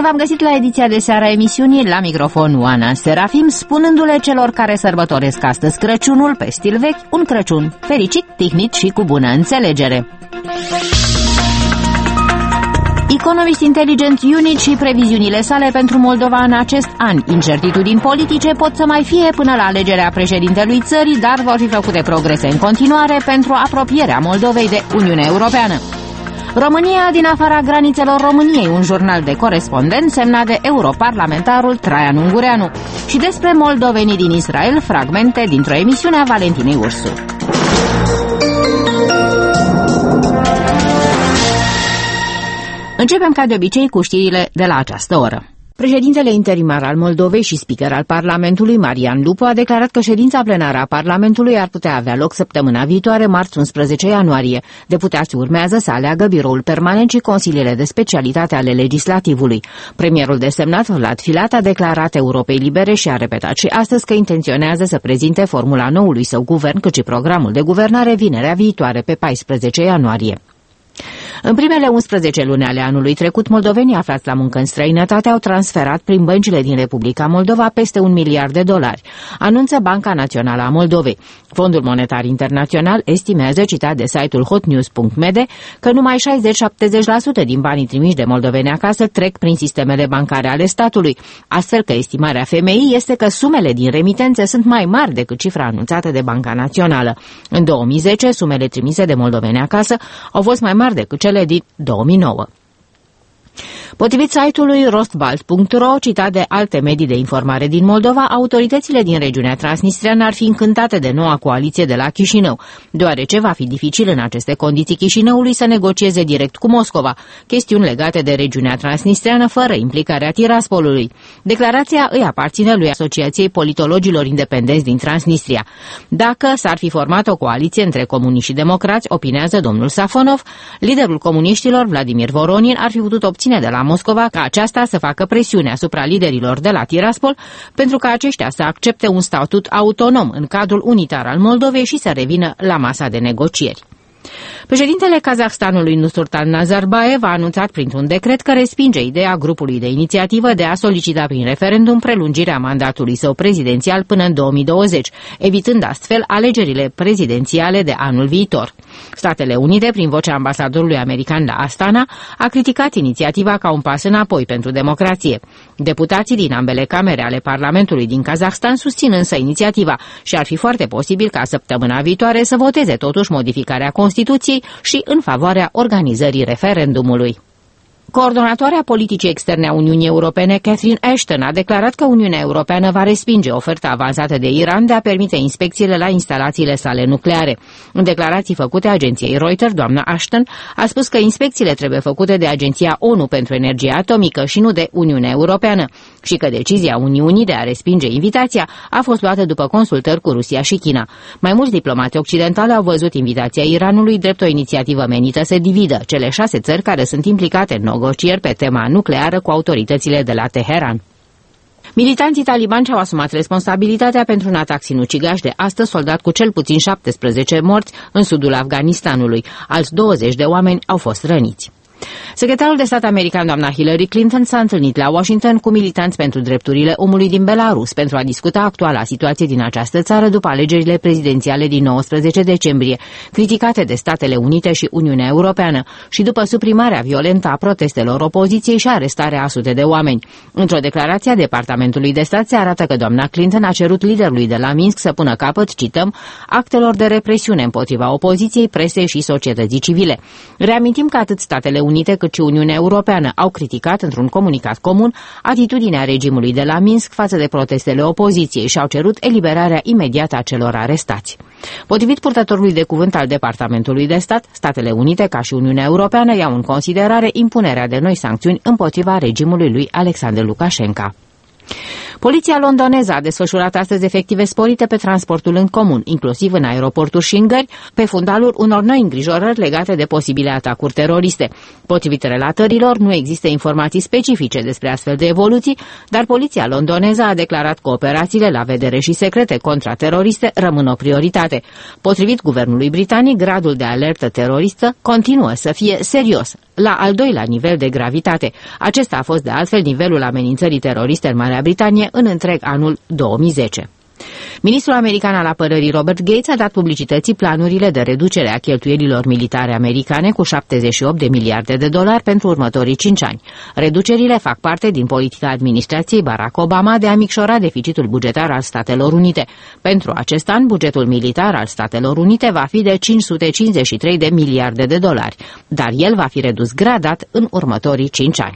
v-am găsit la ediția de seară a emisiunii, la microfon Oana Serafim, spunându-le celor care sărbătoresc astăzi Crăciunul pe stil vechi, un Crăciun fericit, tihnit și cu bună înțelegere. Economist Intelligence Unit și previziunile sale pentru Moldova în acest an. Incertitudini politice pot să mai fie până la alegerea președintelui țării, dar vor fi făcute progrese în continuare pentru apropierea Moldovei de Uniunea Europeană. România din afara granițelor României, un jurnal de corespondent semnat de europarlamentarul Traian Ungureanu. Și despre moldovenii din Israel, fragmente dintr-o emisiune a Valentinei Ursu. Începem ca de obicei cu știrile de la această oră. Președintele interimar al Moldovei și speaker al Parlamentului, Marian Lupu, a declarat că ședința plenară a Parlamentului ar putea avea loc săptămâna viitoare, marți 11 ianuarie. Deputații urmează să aleagă biroul permanent și consiliile de specialitate ale legislativului. Premierul desemnat, Vlad Filat, a declarat Europei Libere și a repetat și astăzi că intenționează să prezinte formula noului său guvern, cât și programul de guvernare vinerea viitoare, pe 14 ianuarie. În primele 11 luni ale anului trecut, moldovenii aflați la muncă în străinătate au transferat prin băncile din Republica Moldova peste $1 miliard, anunță Banca Națională a Moldovei. Fondul Monetar Internațional estimează, citat de site-ul hotnews.md, că numai 60-70% din banii trimiși de moldoveni acasă trec prin sistemele bancare ale statului, astfel că estimarea FMI este că sumele din remitențe sunt mai mari decât cifra anunțată de Banca Națională. În 2010, sumele trimise de moldoveni acasă au fost mai mari decât cele din 2009. Potrivit site-ului rostbalt.ro, citat de alte medii de informare din Moldova, autoritățile din regiunea transnistreană ar fi încântate de noua coaliție de la Chișinău, deoarece va fi dificil în aceste condiții Chișinăului să negocieze direct cu Moscova, chestiuni legate de regiunea transnistreană fără implicarea Tiraspolului. Declarația îi aparține lui Asociației Politologilor Independenți din Transnistria. Dacă s-ar fi format o coaliție între comuniști și democrați, opinează domnul Safonov, liderul comuniștilor, Vladimir Voronin, ar fi putut obține de la Moscova ca aceasta să facă presiune asupra liderilor de la Tiraspol pentru ca aceștia să accepte un statut autonom în cadrul unitar al Moldovei și să revină la masa de negocieri. Președintele Kazahstanului Nursultan Nazarbayev a anunțat printr-un decret că respinge ideea grupului de inițiativă de a solicita prin referendum prelungirea mandatului său prezidențial până în 2020, evitând astfel alegerile prezidențiale de anul viitor. Statele Unite, prin vocea ambasadorului american la Astana, a criticat inițiativa ca un pas înapoi pentru democrație. Deputații din ambele camere ale Parlamentului din Kazahstan susțin însă inițiativa și ar fi foarte posibil ca săptămâna viitoare să voteze totuși modificarea Constituției și în favoarea organizării referendumului. Coordonatoarea politicii externe a Uniunii Europene, Catherine Ashton, a declarat că Uniunea Europeană va respinge oferta avansată de Iran de a permite inspecțiile la instalațiile sale nucleare. În declarații făcute agenției Reuters, doamna Ashton a spus că inspecțiile trebuie făcute de Agenția ONU pentru Energie Atomică și nu de Uniunea Europeană și că decizia Uniunii de a respinge invitația a fost luată după consultări cu Rusia și China. Mai mulți diplomati occidentali au văzut invitația Iranului drept o inițiativă menită să dividă cele 6 țări care sunt implicate în negocieri pe tema nucleară cu autoritățile de la Teheran. Militanții talibani și-au asumat responsabilitatea pentru un atac sinucigaș de astăzi soldat cu cel puțin 17 morți în sudul Afganistanului. Alți 20 de oameni au fost răniți. Secretarul de stat american, doamna Hillary Clinton, s-a întâlnit la Washington cu militanți pentru drepturile omului din Belarus pentru a discuta actuala situație din această țară după alegerile prezidențiale din 19 decembrie, criticate de Statele Unite și Uniunea Europeană și după suprimarea violentă a protestelor opoziției și arestarea a sute de oameni. Într-o declarație a Departamentului de Stat se arată că doamna Clinton a cerut liderului de la Minsk să pună capăt, cităm, actelor de represiune împotriva opoziției, presei și societății civile. Reamintim că atât Statele Unite cât și Uniunea Europeană au criticat într-un comunicat comun atitudinea regimului de la Minsk față de protestele opoziției și au cerut eliberarea imediată a celor arestați. Potrivit purtătorului de cuvânt al Departamentului de Stat, Statele Unite ca și Uniunea Europeană iau în considerare impunerea de noi sancțiuni împotriva regimului lui Alexander Lukashenko. Poliția londoneză a desfășurat astăzi efective sporite pe transportul în comun, inclusiv în aeroporturi și în gări, pe fundalul unor noi îngrijorări legate de posibile atacuri teroriste. Potrivit relatărilor, nu există informații specifice despre astfel de evoluții, dar poliția londoneză a declarat că operațiile la vedere și secrete contrateroriste rămân o prioritate. Potrivit guvernului britanic, gradul de alertă teroristă continuă să fie serios, la al doilea nivel de gravitate. Acesta a fost de altfel nivelul amenințării teroriste în Marea Britanie în întreg anul 2010. Ministrul american al apărării Robert Gates a dat publicității planurile de reducere a cheltuielilor militare americane cu 78 de miliarde de dolari pentru următorii 5 ani. Reducerile fac parte din politica administrației Barack Obama de a micșora deficitul bugetar al Statelor Unite. Pentru acest an, bugetul militar al Statelor Unite va fi de 553 de miliarde de dolari, dar el va fi redus gradat în următorii 5 ani.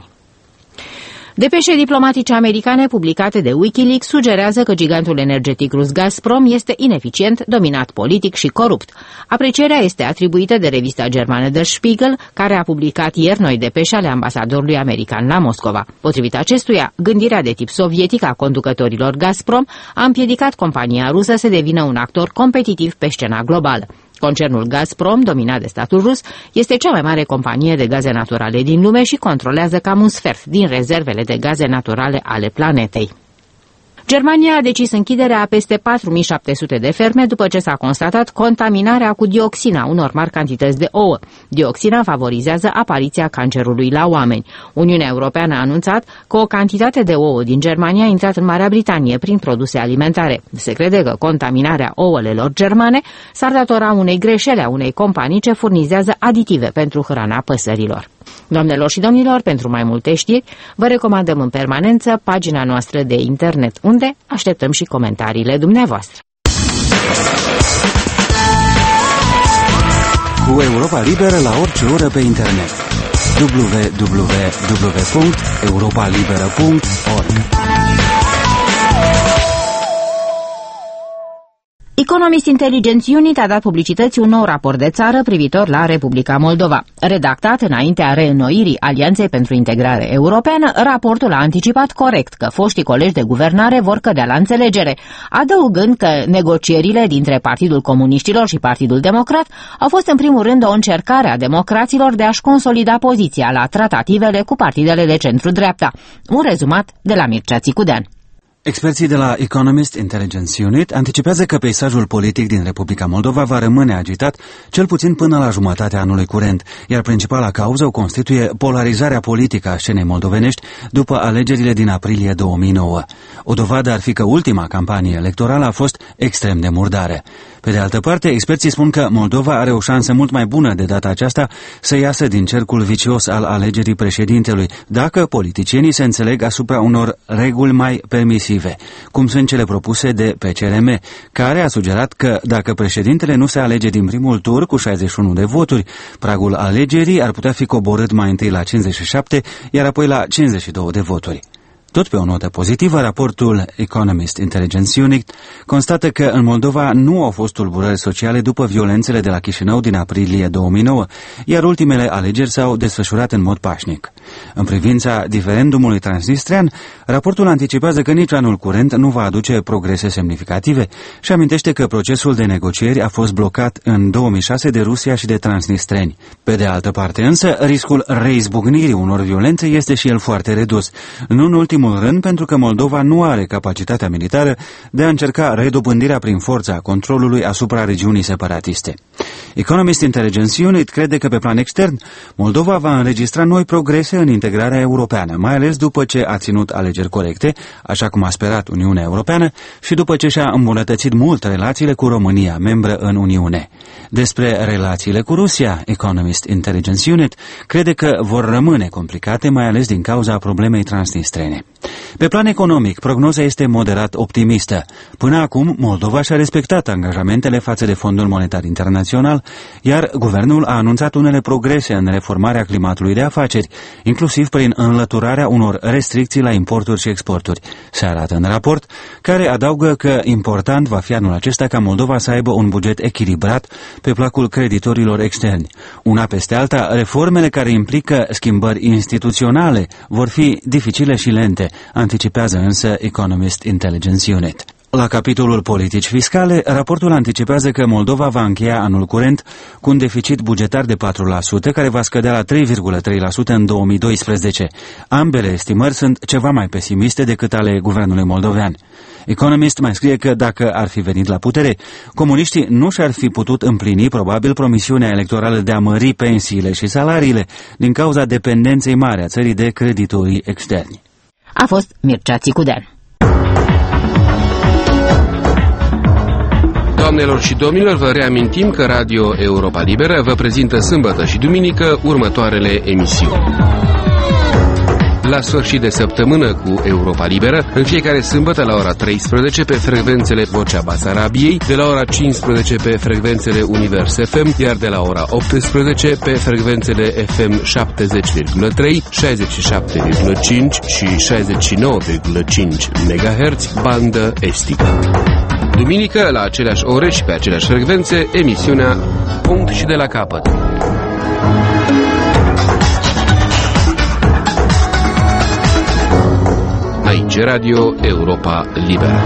Depeșe diplomatice americane publicate de Wikileaks sugerează că gigantul energetic rus Gazprom este ineficient, dominat politic și corupt. Aprecierea este atribuită de revista germană Der Spiegel, care a publicat ieri noi depeșe ale ambasadorului american la Moscova. Potrivit acestuia, gândirea de tip sovietic a conducătorilor Gazprom a împiedicat compania rusă să devină un actor competitiv pe scena globală. Concernul Gazprom, dominat de statul rus, este cea mai mare companie de gaze naturale din lume și controlează cam un sfert din rezervele de gaze naturale ale planetei. Germania a decis închiderea a peste 4700 de ferme după ce s-a constatat contaminarea cu dioxina unor mari cantități de ouă. Dioxina favorizează apariția cancerului la oameni. Uniunea Europeană a anunțat că o cantitate de ouă din Germania a intrat în Marea Britanie prin produse alimentare. Se crede că contaminarea ouălelor germane s-ar datora unei greșeli a unei companii ce furnizează aditive pentru hrana păsărilor. Doamnelor și domnilor, pentru mai multe știri, vă recomandăm în permanență pagina noastră de internet, unde așteptăm și comentariile dumneavoastră. Cu Europa Liberă la orice oră pe internet. www.europalibera.org. Economist Intelligence Unit a dat publicității un nou raport de țară privitor la Republica Moldova. Redactat înaintea reînnoirii Alianței pentru Integrare Europeană, raportul a anticipat corect că foștii colegi de guvernare vor cădea la înțelegere, adăugând că negocierile dintre Partidul Comuniștilor și Partidul Democrat au fost în primul rând o încercare a democraților de a-și consolida poziția la tratativele cu partidele de centru-dreapta. Un rezumat de la Mircea Țicudean. Experții de la Economist Intelligence Unit anticipează că peisajul politic din Republica Moldova va rămâne agitat cel puțin până la jumătatea anului curent, iar principala cauză o constituie polarizarea politică a scenei moldovenești după alegerile din aprilie 2009. O dovadă ar fi că ultima campanie electorală a fost extrem de murdară. Pe de altă parte, experții spun că Moldova are o șansă mult mai bună de data aceasta să iasă din cercul vicios al alegerii președintelui, dacă politicienii se înțeleg asupra unor reguli mai permisive, cum sunt cele propuse de PCRM, care a sugerat că dacă președintele nu se alege din primul tur cu 61 de voturi, pragul alegerii ar putea fi coborât mai întâi la 57, iar apoi la 52 de voturi. Tot pe o notă pozitivă, raportul Economist Intelligence Unit constată că în Moldova nu au fost tulburări sociale după violențele de la Chișinău din aprilie 2009, iar ultimele alegeri s-au desfășurat în mod pașnic. În privința diferendumului transnistrean, raportul anticipează că nici anul curent nu va aduce progrese semnificative și amintește că procesul de negocieri a fost blocat în 2006 de Rusia și de transnistreni. Pe de altă parte însă, riscul reizbucnirii unor violențe este și el foarte redus, nu în ultimul rând pentru că Moldova nu are capacitatea militară de a încerca redobândirea prin forța controlului asupra regiunii separatiste. Economist Intelligence Unit crede că pe plan extern, Moldova va înregistra noi progrese în integrarea europeană, mai ales după ce a ținut alegeri corecte, așa cum a sperat Uniunea Europeană, și după ce și-a îmbunătățit mult relațiile cu România, membră în Uniune. Despre relațiile cu Rusia, Economist Intelligence Unit crede că vor rămâne complicate, mai ales din cauza problemei transnistrene. Pe plan economic, prognoza este moderat optimistă. Până acum, Moldova și-a respectat angajamentele față de Fondul Monetar Internațional, iar guvernul a anunțat unele progrese în reformarea climatului de afaceri, inclusiv prin înlăturarea unor restricții la importuri și exporturi. Se arată în raport, care adaugă că important va fi anul acesta ca Moldova să aibă un buget echilibrat pe placul creditorilor externi. Una peste alta, reformele care implică schimbări instituționale vor fi dificile și lente. anticipează însă Economist Intelligence Unit. La capitolul politici fiscale, raportul anticipează că Moldova va încheia anul curent cu un deficit bugetar de 4%, care va scădea la 3,3% în 2012. Ambele estimări sunt ceva mai pesimiste decât ale guvernului moldovean. Economist mai scrie că dacă ar fi venit la putere, comuniștii nu și-ar fi putut împlini probabil promisiunea electorală de a mări pensiile și salariile din cauza dependenței mari a țării de creditorii externi. A fost Mircea Țicudean. Doamnelor și domnilor, vă reamintim că Radio Europa Liberă vă prezintă sâmbătă și duminică următoarele emisiuni. La sfârșit de săptămână cu Europa Liberă, în fiecare sâmbătă la ora 13 pe frecvențele Vocea Basarabiei, de la ora 15 pe frecvențele Univers FM, iar de la ora 18 pe frecvențele FM 70,3, 67,5 și 69,5 MHz, bandă estică. Duminică, la aceleași ore și pe aceleași frecvențe, emisiunea Punct și de la capăt. Aici Radio Europa Liberă.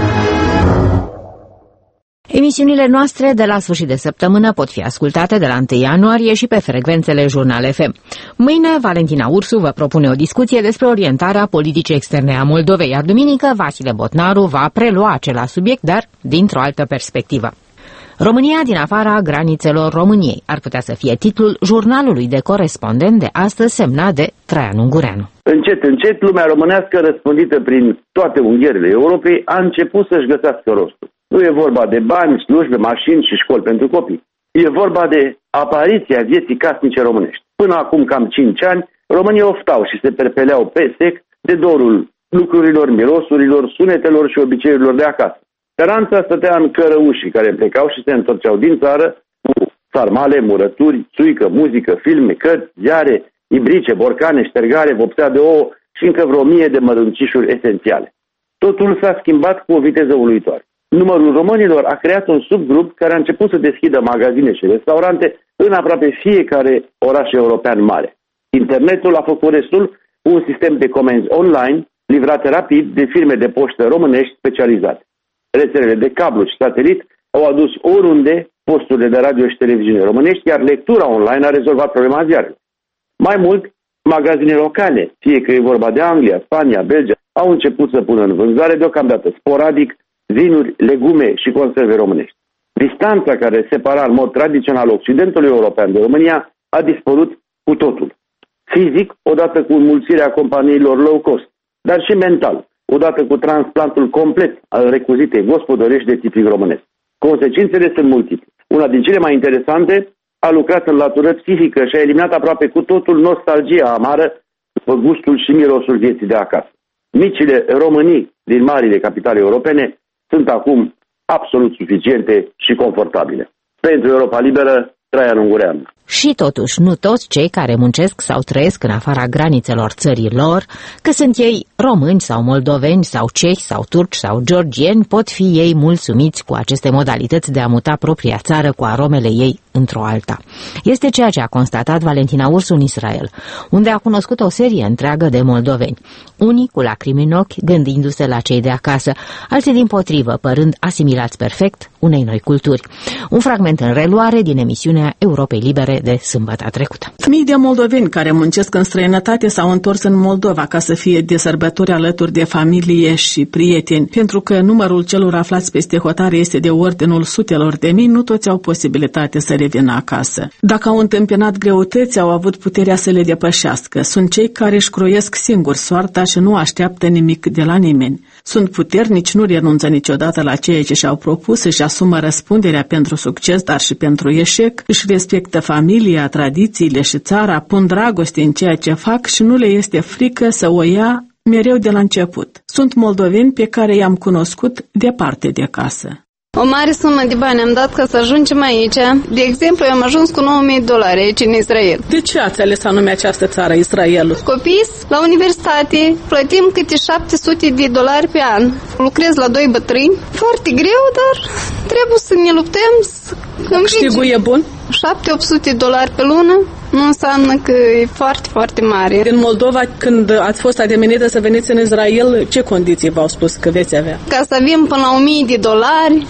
Emisiunile noastre de la sfârșit de săptămână pot fi ascultate de la 1 ianuarie și pe frecvențele Jurnal FM. Mâine, Valentina Ursu vă propune o discuție despre orientarea politicii externe a Moldovei, iar duminică, Vasile Botnaru va prelua același subiect, dar dintr-o altă perspectivă. România din afara granițelor României ar putea să fie titlul jurnalului de corespondent de astăzi, semnat de Traian Ungureanu. Încet, încet, lumea românească, răspândită prin toate unghierile Europei, a început să-și găsească rostul. Nu e vorba de bani, slujbe, mașini și școli pentru copii. E vorba de apariția vieții casnice românești. Până acum cam 5 ani, românii oftau și se perpeleau pe sec de dorul lucrurilor, mirosurilor, sunetelor și obiceiurilor de acasă. Speranța stătea în cărăușii care plecau și se întorceau din țară cu sarmale, murături, țuică, muzică, filme, cărți, ziare, ibrice, borcane, ștergare, vopsea de ouă și încă vreo 1000 de mărâncișuri esențiale. Totul s-a schimbat cu o viteză uluitoare. Numărul românilor a creat un subgrup care a început să deschidă magazine și restaurante în aproape fiecare oraș european mare. Internetul a făcut restul cu un sistem de comenzi online livrate rapid de firme de poștă românești specializate. Rețelele de cablu și satelit au adus oriunde posturile de radio și televiziune românești, iar lectura online a rezolvat problema ziarelor. Mai mult, magazine locale, fie că e vorba de Anglia, Spania, Belgia, au început să pună în vânzare deocamdată sporadic vinuri, legume și conserve românești. Distanța care separa în mod tradițional Occidentul european de România a dispărut cu totul. Fizic, odată cu înmulțirea companiilor low cost, dar și mental, odată cu transplantul complet al recuzitei gospodărești de tipic românesc. Consecințele sunt multiple. Una din cele mai interesante a lucrat în latură psihică și a eliminat aproape cu totul nostalgia amară după gustul și mirosul vieții de acasă. Micile românii din marile capitale europene sunt acum absolut suficiente și confortabile. Pentru Europa Liberă, Traian Ungureanu. Și totuși, nu toți cei care muncesc sau trăiesc în afara granițelor țării lor, că sunt ei români sau moldoveni sau cehi sau turci sau georgieni, pot fi ei mulțumiți cu aceste modalități de a muta propria țară cu aromele ei într-o alta. Este ceea ce a constatat Valentina Ursu în Israel, unde a cunoscut o serie întreagă de moldoveni, unii cu lacrimi în ochi gândindu-se la cei de acasă, alții dimpotrivă părând asimilați perfect unei noi culturi. Un fragment în reluare din emisiunea Europei Libere de sâmbătă trecută. Mii de moldoveni care muncesc în străinătate s-au întors în Moldova ca să fie de sărbători alături de familie și prieteni. Pentru că numărul celor aflați peste hotare este de ordinul sutelor de mii, nu toți au posibilitate să revină acasă. Dacă au întâmpinat greutăți, au avut puterea să le depășească. Sunt cei care își croiesc singuri soarta și nu așteaptă nimic de la nimeni. Sunt puternici, nu renunță niciodată la ceea ce și-au propus, își asumă răspunderea pentru succes, dar și pentru eșec, își respectă familia, tradițiile și țara, pun dragoste în ceea ce fac și nu le este frică să o ia mereu de la început. Sunt moldoveni pe care i-am cunoscut departe de casă. O mare sumă de bani am dat ca să ajungem aici. De exemplu, eu am ajuns cu $9.000 aici în Israel. De ce ați ales anume această țară, Israelul? Copii la universitate, plătim câte $700 pe an. Lucrez la 2 bătrâni. Foarte greu, dar trebuie să ne luptăm. Câștigul e bun? $700-800 pe lună. nu înseamnă că e foarte, foarte mare. Din Moldova, când ați fost ademenită să veniți în Israel, ce condiții v-au spus că veți avea? Ca să avem până la $1.000,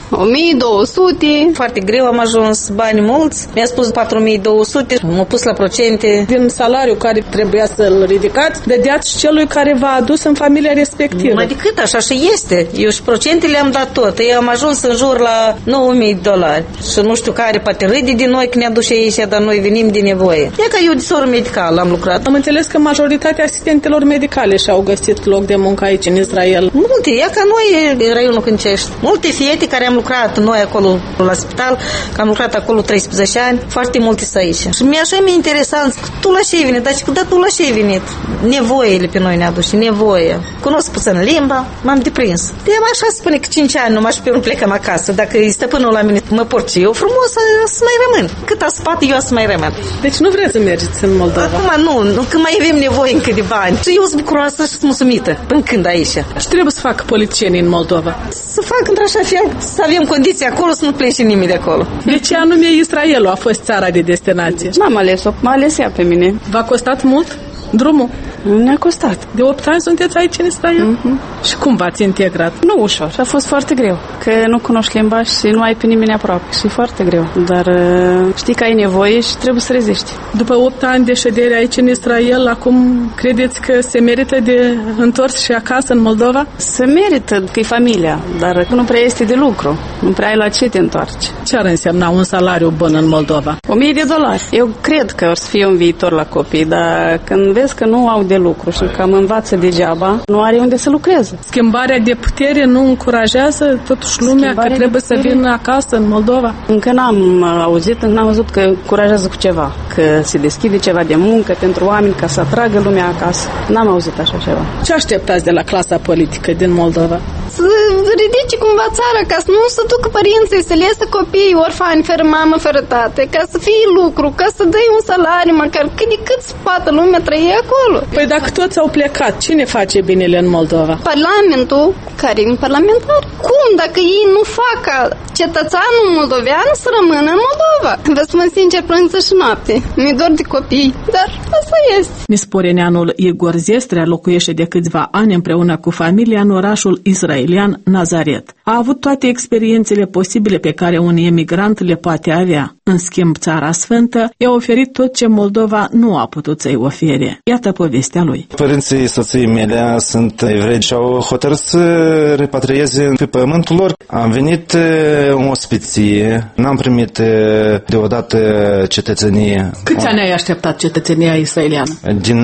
1.200. Foarte greu am ajuns, bani mulți. Mi-a spus 4.200, m-a pus la procente. Din salariul care trebuia să-l ridicați, dădeați celui care v-a adus în familia respectivă. Numai decât, așa și este. Eu și procentele am dat tot. Eu am ajuns în jur la $9.000. Și nu știu care poate râde din noi că ne aduce aici, dar noi venim de nevoie. E ca eu de soră medicală am lucrat. Am înțeles că majoritatea asistentelor medicale și-au găsit loc de muncă aici în Israel. Multe, e ca noi în raionul Câncești. Multe fete care am lucrat noi acolo la spital, că am lucrat acolo 13 ani, foarte multe sunt aici. Și mi-așa mi-e interesant, tu la ce ai venit? Dar tu la ce ai venit? Nevoile pe noi ne aduce, nevoie. Cunosc puțin limba, m-am deprins. De așa spune că 5 ani numai și pe urmă plecăm acasă. Dacă e stăpânul la mine, mă porci eu frumos să mai rămân. Cât a spate, eu să mai rămân. Deci nu vreți să mergeți în Moldova? Acum nu, când mai avem nevoie încă de bani. Și eu sunt bucuroasă și sunt mulțumită până când aici. Și trebuie să facă politicienii în Moldova? Să facă într-așa fel, să avem condiții acolo, să nu plece nimeni de acolo. De ce anume Israelul a fost țara de destinație? N-am ales-o, m-a ales ea pe mine. V-a costat mult drumul? Ne-a costat. De 8 ani sunteți aici în Israel? Și cum v-ați integrat? Nu ușor, a fost foarte greu. Că nu cunoști limba și nu ai pe nimeni aproape. Și e foarte greu. Dar știi că ai nevoie și trebuie să reziști. După 8 ani de ședere aici în Israel, acum credeți că se merită de întors și acasă în Moldova? Se merită, că e familia, dar nu prea este de lucru. Nu prea ai la ce te întoarci. Ce ar însemna un salariu bun în Moldova? $1.000. Eu cred că o să fie un viitor la copii, dar când vezi că nu au de lucru și că mă învață degeaba, nu are unde să lucreze. Schimbarea de putere nu încurajează totuși lumea că trebuie să vină acasă în Moldova? Încă n-am auzit, n-am văzut că încurajează cu ceva, că se deschide ceva de muncă pentru oameni ca să atragă lumea acasă. N-am auzit așa ceva. Ce așteptați de la clasa politică din Moldova? Să ridice cumva țara, ca să nu se ducă părinții, să lesă copiii orfani, fără mamă, fără tate, ca să fie lucru, ca să dai un salariu, măcar cât de cât spată lumea trăie acolo. Păi dacă toți au plecat, cine face binele în Moldova? Parlamentul, care e un parlamentar. Cum, dacă ei nu fac ca cetățeanul moldovean să rămână în Moldova? Vă spun sincer, plânță și noapte. Mi-e dor de copii, dar asta este. Nisporeneanul Igor Zestrea locuiește de câțiva ani împreună cu familia în orașul israelian Nazaret. A avut toate experiențele posibile pe care un emigrant le poate avea. În schimb, Țara Sfântă i-a oferit tot ce Moldova nu a putut să-i ofere. Iată povestea lui. Părinții soției mele sunt evrei și au hotărât să repatrieze pe pământul lor. Am venit în ospiție, n-am primit deodată cetățenie. Câți ani ai așteptat cetățenia israeliană? Din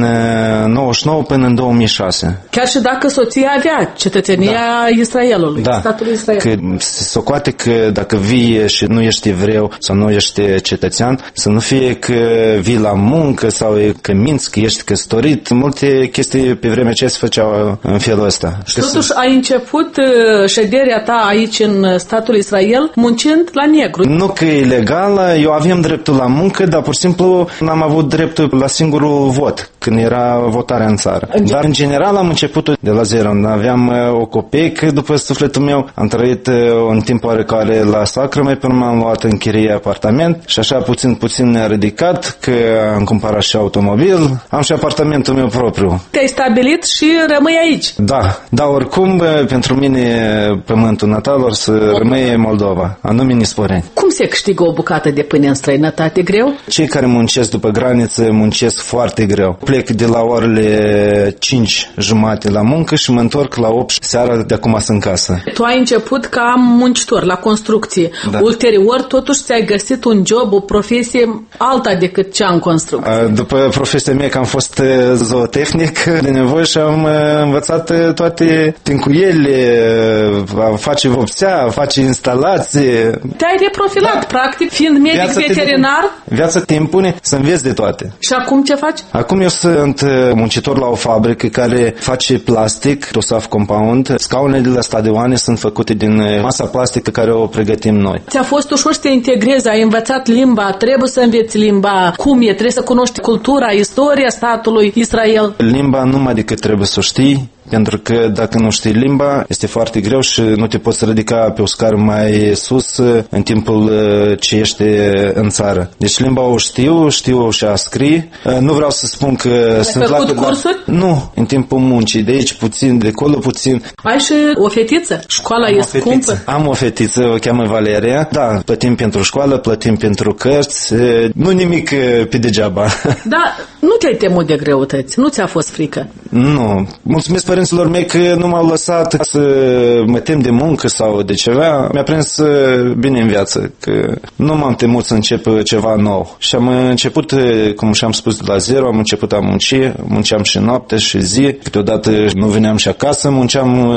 99 până în 2006. Chiar și dacă soția avea cetățenia Israelului, statul Israel. Că se socoate că dacă vii și nu ești evreu sau nu ești cetățean, să nu fie că vii la muncă sau că minți că ești căsătorit. Multe chestii pe vremea aceea se făceau în felul ăsta. Și totuși ai început șederea ta aici în statul Israel muncind la negru. Nu că e legală, eu aveam dreptul la muncă, dar pur și simplu n-am avut dreptul la singurul vot când era votarea în țară. Dar în general am început de la zero. Aveam o copeică după sufletul meu, am trăit un timp oarecare la sacră, mai până m-am luat în chirie apartament și așa puțin ridicat, că am cumpărat și automobil, am și apartamentul meu propriu. Te-ai stabilit și rămâi aici. Da, oricum pentru mine pământul natal or să rămâie Moldova, anume Nisporeni. Cum se câștigă o bucată de pâine în străinătate? Greu? Cei care muncesc după graniță muncesc foarte greu. Plec de la orele 5:30 la muncă și mă întorc la 8 seara de acum sunt în casă. Tu ai început ca muncitor la construcție. Da. Ulterior, totuși ți-ai găsit un job, o profesie alta decât cea în construcție. După profesia mea că am fost zootehnic de nevoie și am învățat toate tincuielile, a face vopsea, a face instalații. Te-ai reprofilat, practic, fiind medic veterinar. Viața te impune să înveți de toate. Și acum ce faci? Acum eu sunt muncitor la o fabrică care face plastic, TOSAF Compound. Scaunele de la stadioane sunt făcute din masa plastică care o pregătim noi. Ți-a fost ușor să te integrezi, ai învățat limba, trebuie să înveți limba. Cum e? Trebuie să cunoști cultura, istoria statului Israel. Limba numai decât trebuie să o știi, pentru că dacă nu știi limba, este foarte greu și nu te poți ridica pe o scară mai sus în timpul ce ești în țară. Deci limba o știu și a scrie. Nu vreau să spun că sunt făcut cursuri? Nu, în timpul muncii, de aici puțin, de acolo puțin. Ai și o fetiță? Școala e scumpă? Am o fetiță, o cheamă Valeria. Da, plătim pentru școală, plătim pentru cărți, nu nimic pe degeaba. Da, nu te-ai temut de greutăți, nu ți-a fost frică? Nu, mulțumesc părinților mei că nu m-au lăsat să mă tem de muncă sau de ceva. Mi-a prins bine în viață, că nu m-am temut să încep ceva nou. Și am început, cum și-am spus, de la zero, am început a munceam și noapte și zi, câteodată nu veneam și acasă, munceam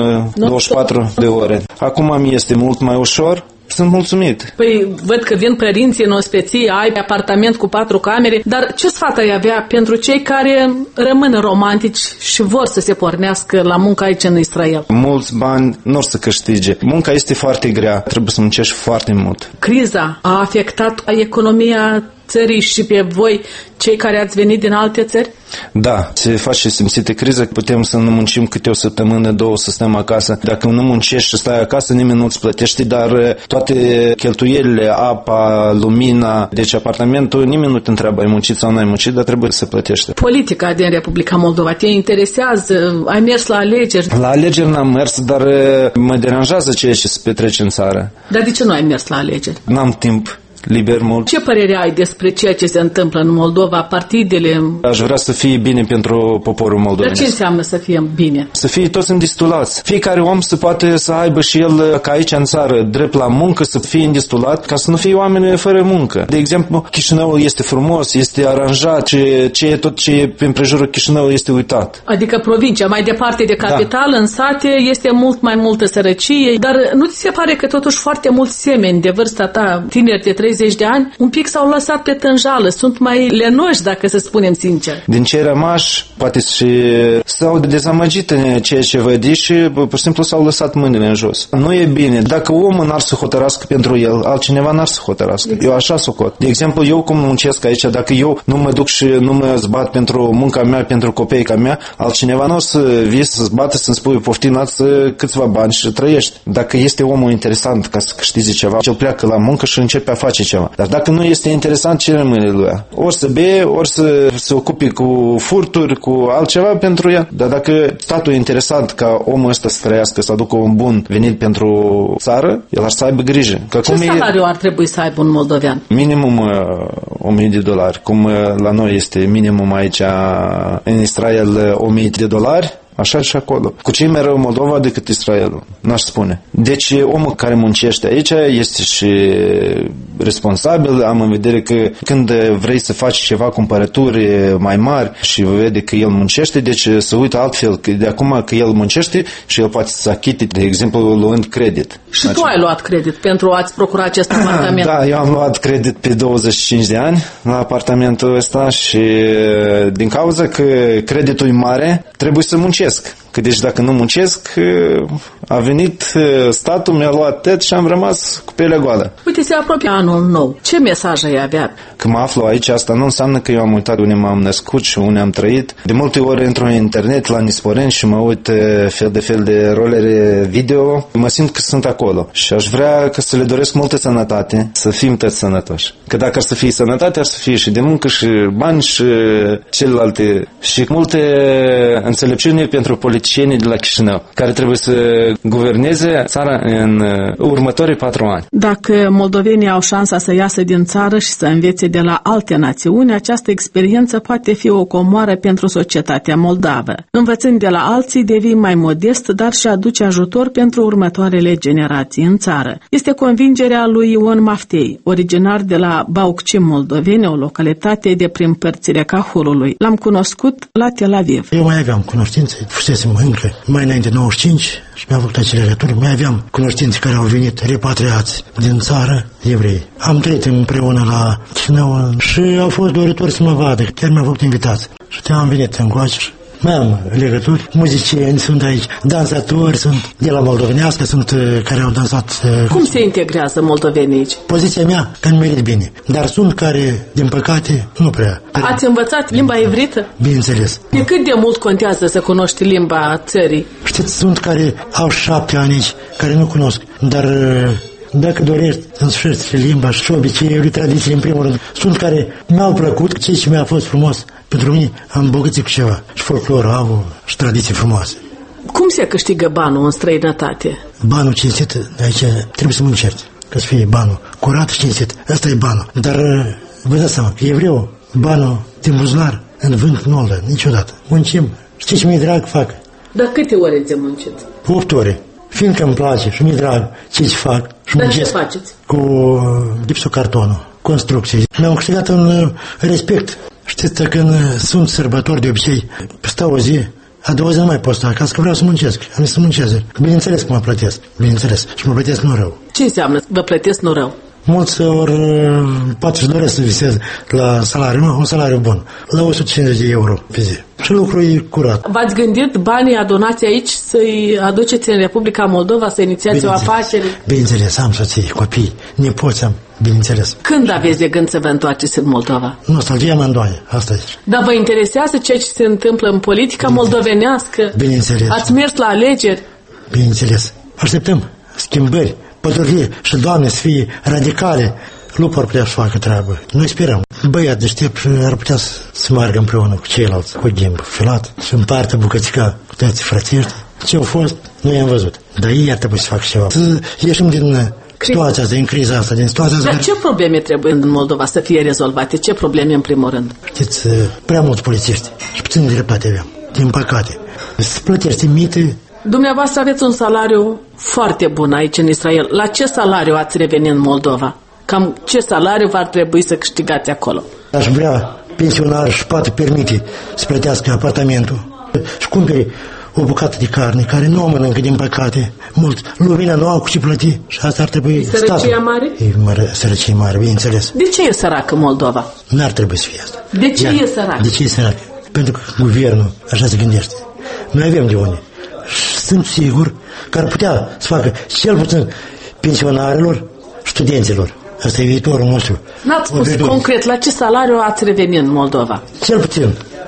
24 de ore. Acum mi este mult mai ușor. Sunt mulțumit. Păi, văd că vin părinții în ospeție, ai apartament cu 4 camere, dar ce sfat ai avea pentru cei care rămân romantici și vor să se pornească la muncă aici în Israel? Mulți bani nu or să câștige. Munca este foarte grea, trebuie să muncești foarte mult. Criza a afectat economia țării și pe voi, cei care ați venit din alte țări? Da, se face simțită criză, putem să nu muncim câte o săptămână, 2 să stăm acasă. Dacă nu muncești și stai acasă, nimeni nu îți plătește, dar toate cheltuielile, apa, lumina, deci apartamentul, nimeni nu te întreabă, ai muncit sau nu ai muncit, dar trebuie să plătește. Politica din Republica Moldova te interesează? Ai mers la alegeri? La alegeri n-am mers, dar mă deranjează ceea ce se petrece în țară. Dar de ce nu ai mers la alegeri? N-am timp. Liber mult. Ce părere ai despre ceea ce se întâmplă în Moldova, partidele? Aș vrea să fie bine pentru poporul moldovenesc. Dar ce înseamnă să fie bine? Să fie toți îndestulați. Fiecare om să poate să aibă și el, ca aici în țară, drept la muncă, să fie îndestulat, ca să nu fie oameni fără muncă. De exemplu, Chișinăul este frumos, este aranjat, tot ce e prin prejurul Chișinăului este uitat. Adică provincia, mai departe de capitală, în sate, este mult mai multă sărăcie, dar nu ți se pare că totuși foarte mulți semeni de vârsta ta, tineri de 30 de ani, un pic s-au lăsat pe tânjală, sunt mai lenoși, dacă să spunem sincer. Din cei rămași, poate și s-au dezamăgit în ceea ce văd și pur și simplu s-au lăsat mâinile în jos. Nu e bine. Dacă omul n-ar să hotărască pentru el, altcineva n-ar să hotărască. Exact. Eu așa socot. De exemplu, eu cum muncesc aici, dacă eu nu mă duc și nu mă zbat pentru munca mea, pentru copeica mea, altcineva nu o să vie să zbată, să-mi spui poftinați câțiva bani și trăiești. Dacă este omul interesant ca să câștige ceva, el pleacă la muncă și începe a face ceva. Dar dacă nu este interesant, ce rămâne lui? Ori să bee, ori să se ocupe cu furturi, cu altceva pentru ea. Dar dacă statul e interesant ca omul ăsta să trăiască, să aducă un bun venit pentru țară, el ar să aibă grijă. Ce salariu ar trebui să aibă un moldovean? Minimum $1.000. Cum la noi este minimum aici în Israel $1.000. Așa și acolo. Cu ce mai rău Moldova decât Israelul? N-aș spune. Deci omul care muncește aici este și responsabil. Am în vedere că când vrei să faci ceva cumpărături mai mari și vede că el muncește, deci să uită altfel. Că de acum că el muncește și el poate să achite, de exemplu, luând credit. Și tu ai luat credit pentru a-ți procura acest apartament? Da, eu am luat credit pe 25 de ani la apartamentul ăsta și din cauza că creditul e mare, trebuie să muncesc. Că deci dacă nu muncesc, a venit statul, mi-a luat tet și am rămas cu pielea goală. Uite, se apropie anul nou. Ce mesaj ai avea? Că mă aflu aici, asta nu înseamnă că eu am uitat unde m-am născut și unde am trăit. De multe ori intru în internet la Nisporeni și mă uit fel de rolere video. Mă simt că sunt acolo și aș vrea că să le doresc multă sănătate, să fim toți sănătoși. Că dacă ar să fie sănătate, ar să fie și de muncă și bani și celelalte și multe înțelepciuni pentru politicienii de la Chișinău, care trebuie să guverneze țara în următorii 4 ani. Dacă moldovenii au șansa să iasă din țară și să învețe de la alte națiuni, această experiență poate fi o comoară pentru societatea moldavă. Învățând de la alții, devii mai modest, dar și aduce ajutor pentru următoarele generații în țară. Este convingerea lui Ion Maftei, originar de la Baucim Moldoveni, o localitate de prin părțile Cahulului. L-am cunoscut la Tel Aviv. Eu mai aveam cunoștințe, fusesem încă mai înainte 95 și mi-am făcut acele legături. Mai aveam cunoștințe care au venit repatriați din țară, evrei. Am trăit împreună la Chișinău și au fost doritori să mă vadă, chiar mi-au făcut invitați. Și am venit încoace și Mai am legături, muzicieni sunt aici, dansatori sunt, de la moldovenească sunt care au dansat. Cum se integrează moldovenii aici? Poziția mea că nu merit bine, dar sunt care, din păcate, nu prea. Ați învățat limba evrită? Bineînțeles. De cât de mult contează să cunoști limba țării? Știți, sunt care au 7 ani aici, care nu cunosc, dar dacă dorești însușești limba și obiceiurile, tradițiile în primul rând, sunt care mi-au plăcut, ceea ce mi-a fost frumos. Pentru mine am îmbogățit cu ceva și folclorul au și tradiții frumoase. Cum se câștigă banul în străinătate? Banul cinstit, aici trebuie să muncești, ca să fie banul curat și cinstit. Asta e banul. Dar vă dați seama că evreu, banul din buzunar, în vânt nu-l dă niciodată. Muncim. Știți ce mi-e drag, fac. Dar câte ore ți-e muncit? 8 ore. Fiindcă îmi place și mi-e drag ce fac și dar muncesc. ce faceți? Cu gipsocartonul, construcții. Mi-am câștigat un respect. Știți, când sunt sărbători de obicei, stau o zi, a doua zi nu mai pot sta acasă, că vreau să muncesc. Am zis să muncesc. Bineînțeles că mă plătesc. Bineînțeles. Și mă plătesc nu rău. Ce înseamnă vă plătesc nu rău? Mulți ori poate își doresc să viseze la salariu, nu? Un salariu bun, la 150 de euro pe zi. Și lucrul e curat. V-ați gândit banii adunați aici să-i aduceți în Republica Moldova, să inițiați o afacere? Bineînțeles, am soții, copii, nepoți am, bineînțeles. Când aveți de gând să vă întoarceți în Moldova? Nostalgia mă îndoaie, asta e. Dar vă interesează ceea ce se întâmplă în politica moldovenească? Bineînțeles. Ați mers la alegeri? Bineînțeles. Așteptăm schimbări, pădurie și, Doamne, să fie radicale. Lupul ar putea să facă treabă. Noi sperăm. Băiat deștept ar putea să meargă împreună cu ceilalți, cu ghimb filat și împartă bucățica cu toți frățiești. Ce au fost, noi am văzut. Dar ei ar trebui să facă ceva. Să ieșim din situația asta, din criza asta, din situația asta. Dar ce probleme trebuie în Moldova să fie rezolvate? Ce probleme în primul rând? Știți, prea mulți polițiști și puțin de dreptate avem, din păcate. Se plătește mite. Dumneavoastră aveți un salariu foarte bun aici în Israel. La ce salariu ați reveni în Moldova? Cam ce salariu v-ar trebui să câștigați acolo? Aș vrea pensionar și poate permite să plătească apartamentul și cumpere o bucată de carne care nu o mănâncă, din păcate. Mulți lumina nu au cu ce plăti și asta ar trebui statul. Sărăcia mare? E sărăcie mare, bineînțeles. De ce e săracă Moldova? N-ar trebui să fie asta. De ce e săracă? De ce e săracă? Pentru că guvernul așa se gândește. Noi avem de unde. Sunt sigur că ar putea să facă cel puțin pensionarilor, studenților. Asta e viitorul nostru. N-ați spus concret la ce salariu ați reveni în Moldova? Cel puțin,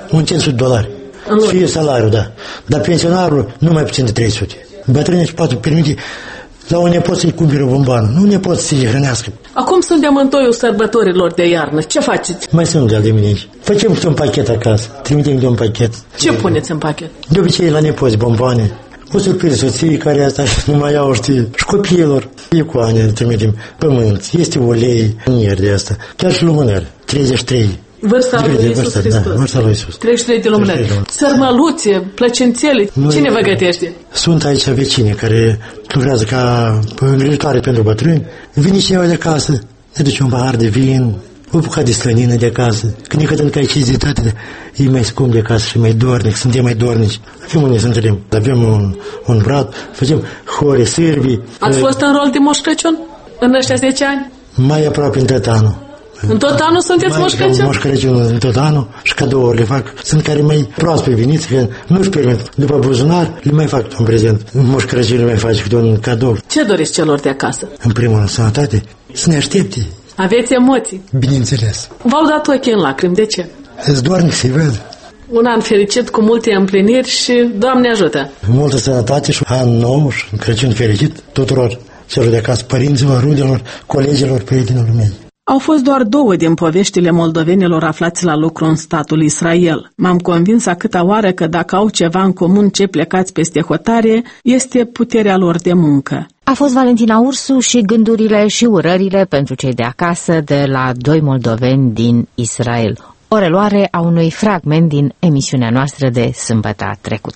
$100. Fie salariul, da. Dar pensionarul nu mai puțin de 300. Bătrânii își poate permite la un nepot să-i cumpere o bombană. Nu nepot să-i hrănească. Acum suntem în toiul sărbătorilor de iarnă. Ce faceți? Mai sunt de mine aici. Facem un pachet acasă. Trimitem de un pachet. Ce puneți în pachet? De obicei la nepoți bombane. O surpriză soției care asta nu mai au, știi, și copiilor. Icoane, trimitem pământ, este ulei, nier de asta. Chiar și lumânări, 33. Vârsta lui Iisus Hristos. Da, vârsta lui Iisus. 33 de lumânări. Sărmăluțe, plăcențele. Cine vă gătește? Sunt aici vecini care lucrează ca îngrijitoare pentru bătrâni. Vine cineva de acasă, ne duce un pahar de vin, o bucată de slănină de acasă. Când e cătând că ai cizitate, e mai scump de acasă și mai dornic, suntem mai dornici. Avem unde să întâlnim. Avem un brat, facem hore, sârbi. Ați fost în rol de Moș Crăciun în ăștia 10 ani? Mai aproape în tot anul. În tot anul sunteți Moș Crăciun? Moș Crăciun în tot anul și cadourile le fac. Sunt care mai proaspăt veniți, că nu-și permit. După buzunar, le mai fac un prezent. Moș Crăciun le mai face câte un cadou. Ce doriți celor de acasă? În primul rând, sănătate. Să ne aștepte. Aveți emoții? Bineînțeles. V-au dat ochii în lacrimi. De ce? Îți doarnic să-i văd. Un an fericit cu multe împliniri și Doamne ajută! Multă sănătate și an nou și Crăciun fericit tuturor celor de acasă, părinților, rudelor, colegilor, prietenilor mei. Au fost doar 2 din poveștile moldovenilor aflați la lucru în statul Israel. M-am convins a câta oară că dacă au ceva în comun cei plecați peste hotare, este puterea lor de muncă. A fost Valentina Ursu și gândurile și urările pentru cei de acasă de la 2 moldoveni din Israel. O reluare a unui fragment din emisiunea noastră de sâmbătă trecută.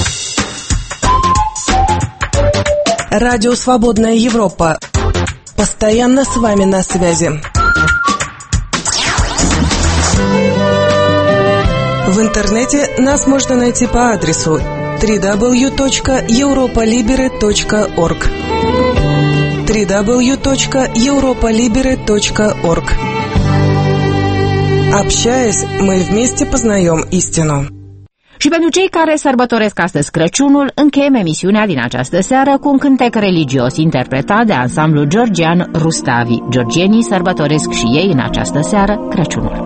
Радио «Свободная Европа». Постоянно с вами на связи. В интернете нас можно найти по адресу www.europolibere.org Și pentru cei care sărbătoresc astăzi Crăciunul, încheiem emisiunea din această seară cu un cântec religios interpretat de ansamblul georgian Rustavi. Georgienii sărbătoresc și ei în această seară Crăciunul.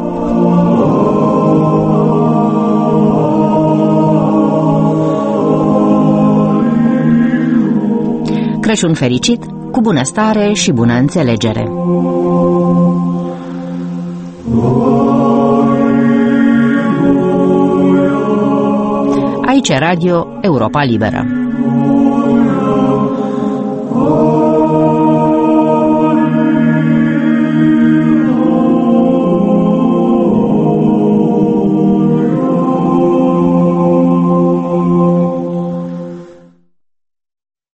Crăciun fericit, cu bunăstare și bună înțelegere. Aici Radio Europa Liberă.